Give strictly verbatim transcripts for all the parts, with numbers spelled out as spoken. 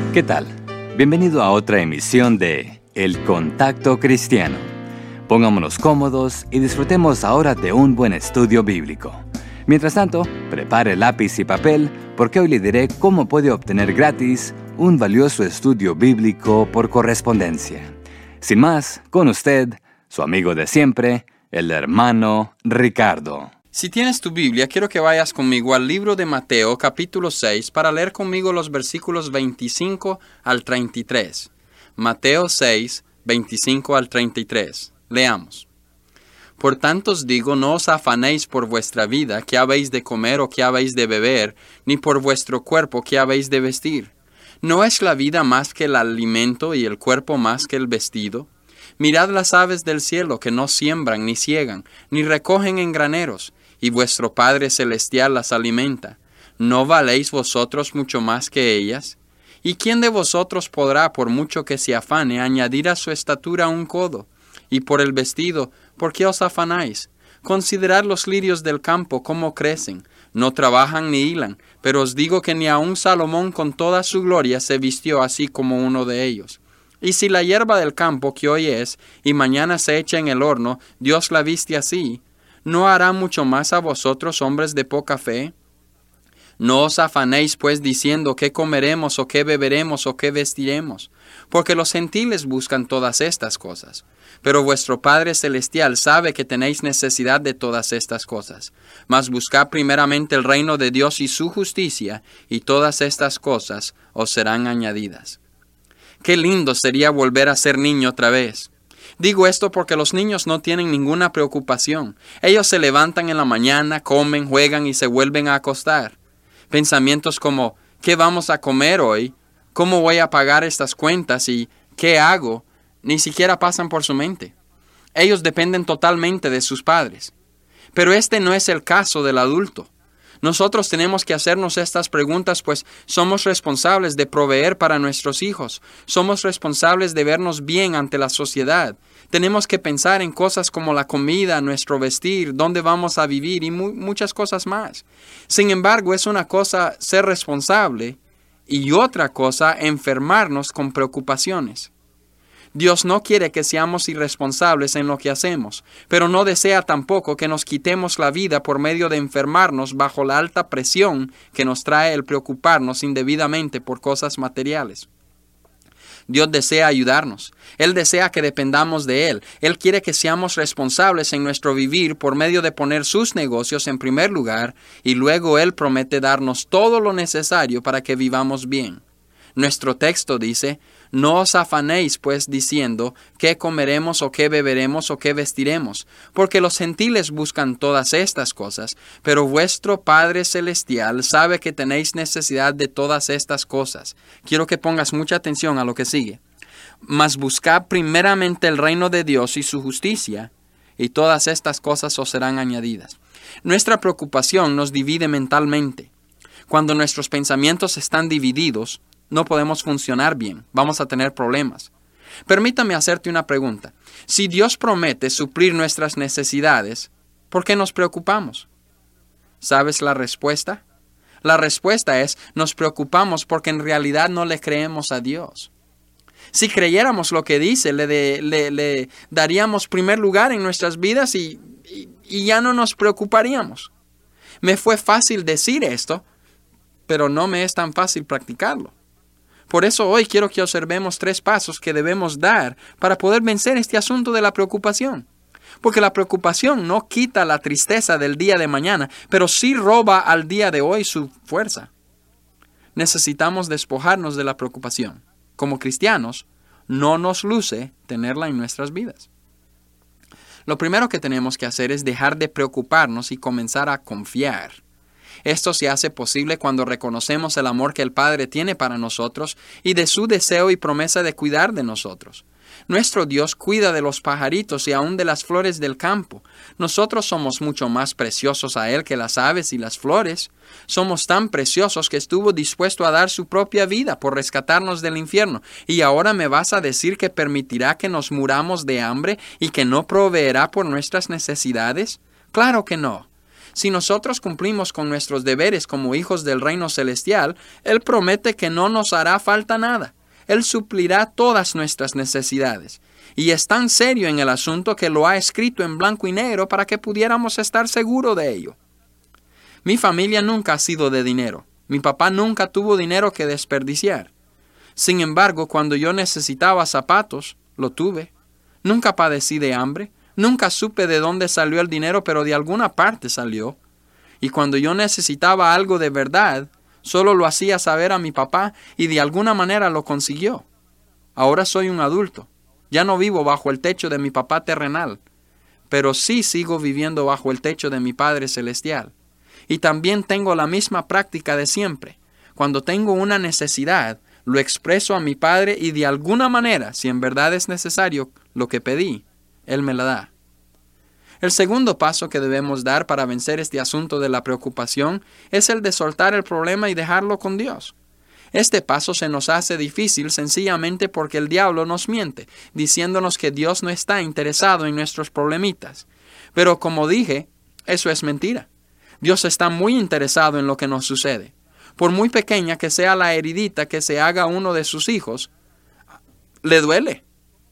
¿Qué tal? Bienvenido a otra emisión de El Contacto Cristiano. Pongámonos cómodos y disfrutemos ahora de un buen estudio bíblico. Mientras tanto, prepare lápiz y papel porque hoy le diré cómo puede obtener gratis un valioso estudio bíblico por correspondencia. Sin más, con usted, su amigo de siempre, el hermano Ricardo. Si tienes tu Biblia, quiero que vayas conmigo al libro de Mateo, capítulo seis, para leer conmigo los versículos veinticinco al treinta y tres. Mateo seis, veinticinco al treinta y tres. Leamos. Por tanto os digo, no os afanéis por vuestra vida, qué habéis de comer o qué habéis de beber, ni por vuestro cuerpo, qué habéis de vestir. ¿No es la vida más que el alimento y el cuerpo más que el vestido? Mirad las aves del cielo, que no siembran ni siegan, ni recogen en graneros, y vuestro Padre Celestial las alimenta. ¿No valéis vosotros mucho más que ellas? ¿Y quién de vosotros podrá, por mucho que se afane, añadir a su estatura un codo? Y por el vestido, ¿por qué os afanáis? Considerad los lirios del campo, cómo crecen. No trabajan ni hilan, pero os digo que ni aun Salomón con toda su gloria se vistió así como uno de ellos. Y si la hierba del campo que hoy es, y mañana se echa en el horno, Dios la viste así, ¿no hará mucho más a vosotros, hombres de poca fe? No os afanéis, pues, diciendo qué comeremos, o qué beberemos, o qué vestiremos, porque los gentiles buscan todas estas cosas. Pero vuestro Padre Celestial sabe que tenéis necesidad de todas estas cosas. Mas buscad primeramente el reino de Dios y su justicia, y todas estas cosas os serán añadidas. Qué lindo sería volver a ser niño otra vez. Digo esto porque los niños no tienen ninguna preocupación. Ellos se levantan en la mañana, comen, juegan y se vuelven a acostar. Pensamientos como, ¿qué vamos a comer hoy? ¿Cómo voy a pagar estas cuentas? ¿Y qué hago? Ni siquiera pasan por su mente. Ellos dependen totalmente de sus padres. Pero este no es el caso del adulto. Nosotros tenemos que hacernos estas preguntas, pues somos responsables de proveer para nuestros hijos. Somos responsables de vernos bien ante la sociedad. Tenemos que pensar en cosas como la comida, nuestro vestir, dónde vamos a vivir y mu- muchas cosas más. Sin embargo, es una cosa ser responsable y otra cosa enfermarnos con preocupaciones. Dios no quiere que seamos irresponsables en lo que hacemos, pero no desea tampoco que nos quitemos la vida por medio de enfermarnos bajo la alta presión que nos trae el preocuparnos indebidamente por cosas materiales. Dios desea ayudarnos. Él desea que dependamos de Él. Él quiere que seamos responsables en nuestro vivir por medio de poner sus negocios en primer lugar, y luego Él promete darnos todo lo necesario para que vivamos bien. Nuestro texto dice, no os afanéis pues diciendo qué comeremos o qué beberemos o qué vestiremos, porque los gentiles buscan todas estas cosas, pero vuestro Padre Celestial sabe que tenéis necesidad de todas estas cosas. Quiero que pongas mucha atención a lo que sigue. Mas buscad primeramente el reino de Dios y su justicia, y todas estas cosas os serán añadidas. Nuestra preocupación nos divide mentalmente. Cuando nuestros pensamientos están divididos, no podemos funcionar bien, vamos a tener problemas. Permítame hacerte una pregunta. Si Dios promete suplir nuestras necesidades, ¿por qué nos preocupamos? ¿Sabes la respuesta? La respuesta es, nos preocupamos porque en realidad no le creemos a Dios. Si creyéramos lo que dice, le, de, le, le daríamos primer lugar en nuestras vidas y, y, y ya no nos preocuparíamos. Me fue fácil decir esto, pero no me es tan fácil practicarlo. Por eso hoy quiero que observemos tres pasos que debemos dar para poder vencer este asunto de la preocupación. Porque la preocupación no quita la tristeza del día de mañana, pero sí roba al día de hoy su fuerza. Necesitamos despojarnos de la preocupación. Como cristianos, no nos luce tenerla en nuestras vidas. Lo primero que tenemos que hacer es dejar de preocuparnos y comenzar a confiar. Esto se hace posible cuando reconocemos el amor que el Padre tiene para nosotros y de su deseo y promesa de cuidar de nosotros. Nuestro Dios cuida de los pajaritos y aún de las flores del campo. Nosotros somos mucho más preciosos a Él que las aves y las flores. Somos tan preciosos que estuvo dispuesto a dar su propia vida por rescatarnos del infierno. ¿Y ahora me vas a decir que permitirá que nos muramos de hambre y que no proveerá por nuestras necesidades? Claro que no. Si nosotros cumplimos con nuestros deberes como hijos del reino celestial, Él promete que no nos hará falta nada. Él suplirá todas nuestras necesidades. Y es tan serio en el asunto que lo ha escrito en blanco y negro para que pudiéramos estar seguros de ello. Mi familia nunca ha sido de dinero. Mi papá nunca tuvo dinero que desperdiciar. Sin embargo, cuando yo necesitaba zapatos, lo tuve. Nunca padecí de hambre. Nunca supe de dónde salió el dinero, pero de alguna parte salió. Y cuando yo necesitaba algo de verdad, solo lo hacía saber a mi papá y de alguna manera lo consiguió. Ahora soy un adulto. Ya no vivo bajo el techo de mi papá terrenal, pero sí sigo viviendo bajo el techo de mi Padre Celestial. Y también tengo la misma práctica de siempre. Cuando tengo una necesidad, lo expreso a mi Padre y de alguna manera, si en verdad es necesario lo que pedí, Él me la da. El segundo paso que debemos dar para vencer este asunto de la preocupación es el de soltar el problema y dejarlo con Dios. Este paso se nos hace difícil sencillamente porque el diablo nos miente, diciéndonos que Dios no está interesado en nuestros problemitas. Pero como dije, eso es mentira. Dios está muy interesado en lo que nos sucede. Por muy pequeña que sea la heridita que se haga a uno de sus hijos, le duele.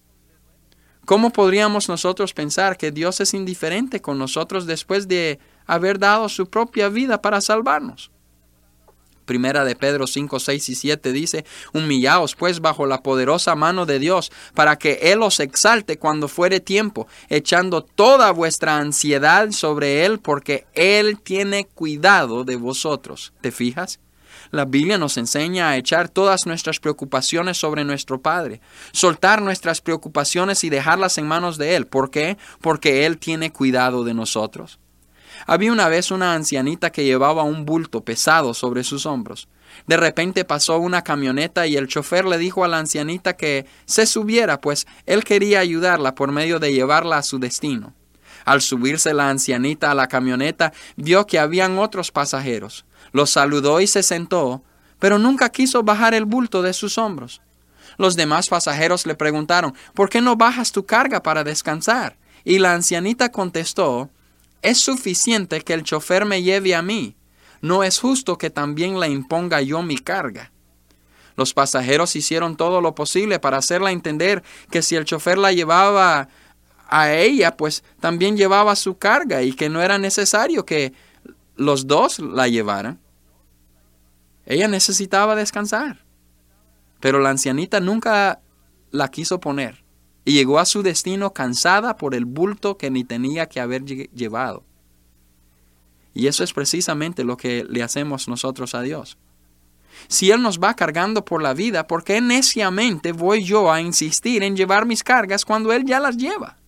¿Cómo podríamos nosotros pensar que Dios es indiferente con nosotros después de haber dado su propia vida para salvarnos? Primera de Pedro cinco, seis y siete dice, humillaos pues bajo la poderosa mano de Dios, para que Él os exalte cuando fuere tiempo, echando toda vuestra ansiedad sobre Él, porque Él tiene cuidado de vosotros. ¿Te fijas? La Biblia nos enseña a echar todas nuestras preocupaciones sobre nuestro Padre, soltar nuestras preocupaciones y dejarlas en manos de Él. ¿Por qué? Porque Él tiene cuidado de nosotros. Había una vez una ancianita que llevaba un bulto pesado sobre sus hombros. De repente pasó una camioneta y el chofer le dijo a la ancianita que se subiera, pues él quería ayudarla por medio de llevarla a su destino. Al subirse la ancianita a la camioneta, vio que habían otros pasajeros. Los saludó y se sentó, pero nunca quiso bajar el bulto de sus hombros. Los demás pasajeros le preguntaron, ¿por qué no bajas tu carga para descansar? Y la ancianita contestó, es suficiente que el chofer me lleve a mí. No es justo que también le imponga yo mi carga. Los pasajeros hicieron todo lo posible para hacerla entender que si el chofer la llevaba a ella, pues también llevaba su carga y que no era necesario que los dos la llevaran. Ella necesitaba descansar, pero la ancianita nunca la quiso poner. Y llegó a su destino cansada por el bulto que ni tenía que haber llevado. Y eso es precisamente lo que le hacemos nosotros a Dios. Si Él nos va cargando por la vida, ¿por qué neciamente voy yo a insistir en llevar mis cargas cuando Él ya las lleva?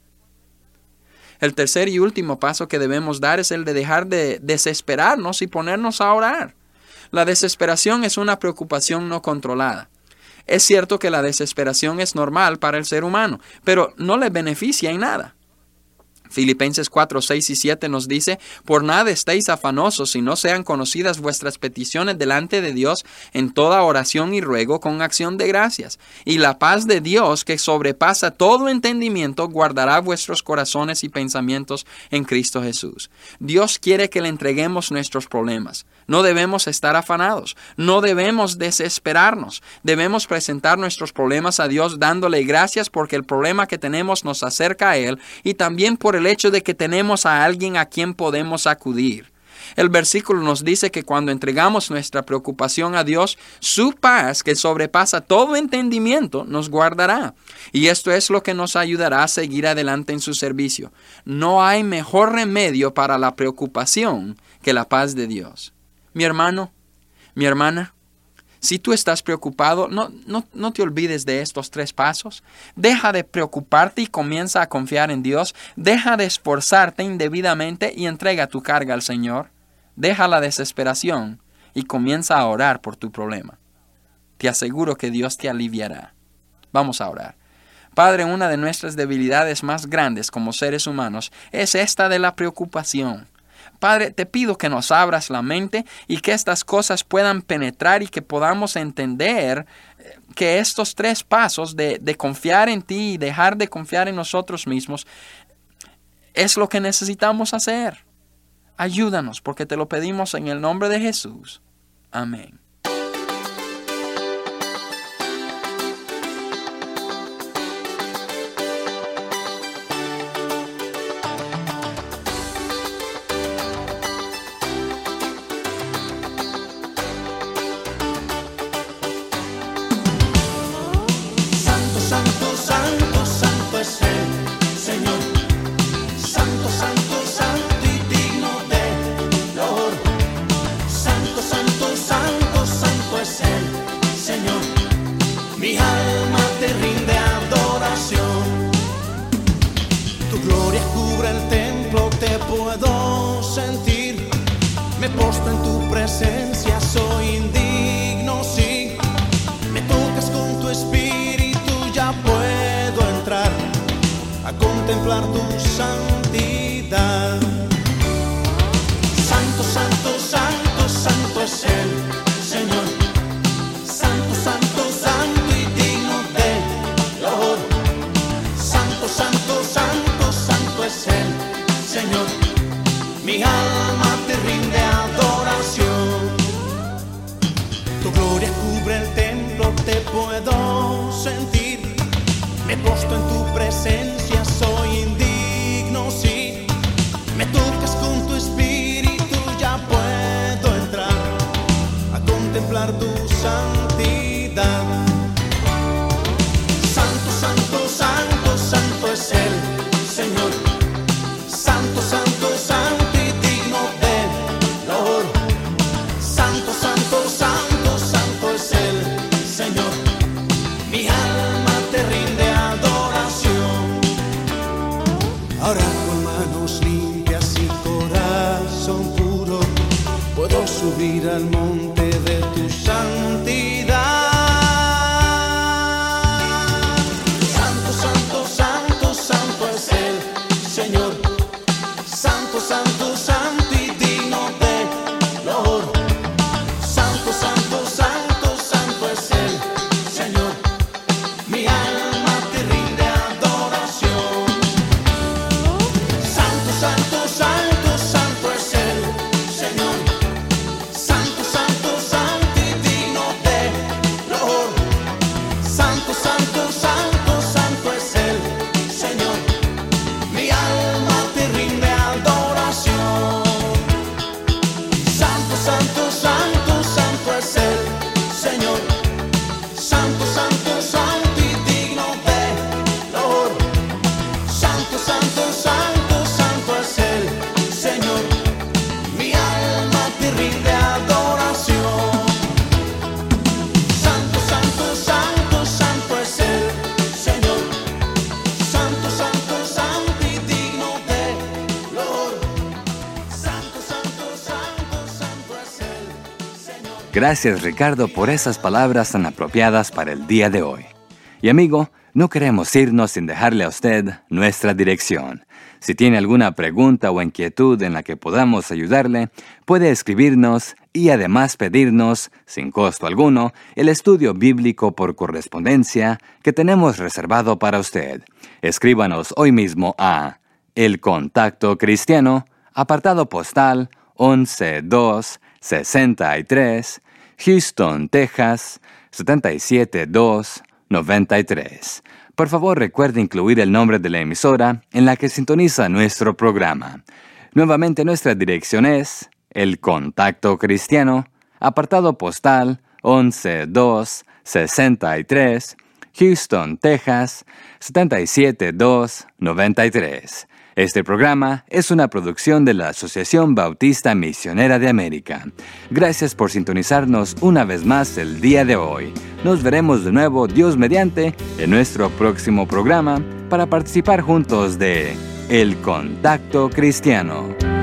El tercer y último paso que debemos dar es el de dejar de desesperarnos y ponernos a orar. La desesperación es una preocupación no controlada. Es cierto que la desesperación es normal para el ser humano, pero no le beneficia en nada. Filipenses cuatro, seis y siete nos dice, por nada estéis afanosos si no sean conocidas vuestras peticiones delante de Dios en toda oración y ruego con acción de gracias. Y la paz de Dios, que sobrepasa todo entendimiento, guardará vuestros corazones y pensamientos en Cristo Jesús. Dios quiere que le entreguemos nuestros problemas. No debemos estar afanados, no debemos desesperarnos. Debemos presentar nuestros problemas a Dios dándole gracias porque el problema que tenemos nos acerca a Él y también por el hecho de que tenemos a alguien a quien podemos acudir. El versículo nos dice que cuando entregamos nuestra preocupación a Dios, su paz, que sobrepasa todo entendimiento, nos guardará. Y esto es lo que nos ayudará a seguir adelante en su servicio. No hay mejor remedio para la preocupación que la paz de Dios. Mi hermano, mi hermana, si tú estás preocupado, no, no, no te olvides de estos tres pasos. Deja de preocuparte y comienza a confiar en Dios. Deja de esforzarte indebidamente y entrega tu carga al Señor. Deja la desesperación y comienza a orar por tu problema. Te aseguro que Dios te aliviará. Vamos a orar. Padre, una de nuestras debilidades más grandes como seres humanos es esta de la preocupación. Padre, te pido que nos abras la mente y que estas cosas puedan penetrar y que podamos entender que estos tres pasos de, de confiar en ti y dejar de confiar en nosotros mismos es lo que necesitamos hacer. Ayúdanos porque te lo pedimos en el nombre de Jesús. Amén. Puedo sentir, me posto en tu presencia, soy indigno, sí. Me tocas con tu espíritu, ya puedo entrar a contemplar tu santidad. Santo, santo, santo, santo es el Señor. Santo, santo, santo y digno de loor. Santo, santo, santo, santo es el Señor. Mi alma te rinde adoración. Tu gloria cubre el templo, te puedo sentir. Me posto en tu presencia, soy indigno, sí. Me tocas con tu espíritu, ya puedo entrar a contemplar tu santidad. Santo, santo, santo, santo es el Señor. Santo, santo, santo. Ahora con manos limpias y corazón puro puedo subir al monte de tu santidad. Santo, santo, santo, santo es el Señor. Santo, santo, santo y digno de loor. Santo, santo, santo, santo es el Señor. Mi alma te rinde adoración. Santo, santo, santo es el Señor. Santo, santo, santo y digno de loor. Santo, santo, santo, santo es el Señor. Mi alma te rinde adoración. Santo, santo, santo, santo es el Señor. Santo, santo, santo y digno de loor. Santo, santo, santo, santo es el Señor. Mi alma te rinde adoración. Santo, santo, santo, santo es el Señor. Santo, santo, santo y digno de loor. Santo, santo, santo, santo es el Señor. Gracias, Ricardo, por esas palabras tan apropiadas para el día de hoy. Y amigo, no queremos irnos sin dejarle a usted nuestra dirección. Si tiene alguna pregunta o inquietud en la que podamos ayudarle, puede escribirnos y además pedirnos, sin costo alguno, el estudio bíblico por correspondencia que tenemos reservado para usted. Escríbanos hoy mismo a El Contacto Cristiano, apartado postal once dos sesenta y tres, Houston, Texas, setenta y siete dos noventa y tres. Por favor, recuerde incluir el nombre de la emisora en la que sintoniza nuestro programa. Nuevamente, nuestra dirección es El Contacto Cristiano, apartado postal once dos sesenta y tres, Houston, Texas, setenta y siete dos noventa y tres. Este programa es una producción de la Asociación Bautista Misionera de América. Gracias por sintonizarnos una vez más el día de hoy. Nos veremos de nuevo, Dios mediante, en nuestro próximo programa para participar juntos de El Contacto Cristiano.